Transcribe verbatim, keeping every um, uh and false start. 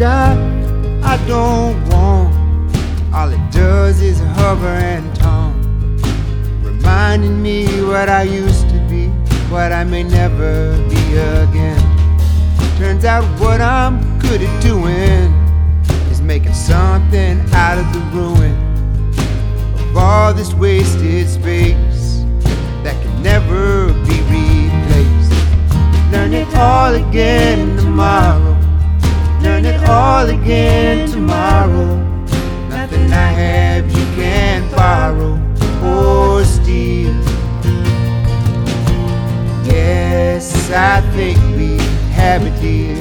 got, I don't want. All it does is hover and taunt, reminding me what I used to be, what I may never be again. Turns out what I'm good at doing is making something out of the ruin of all this wasted space that can never be replaced. Learn it all again tomorrow. Learn it all again tomorrow. Nothing I have you can't borrow or steal. Yes, I think we have it here.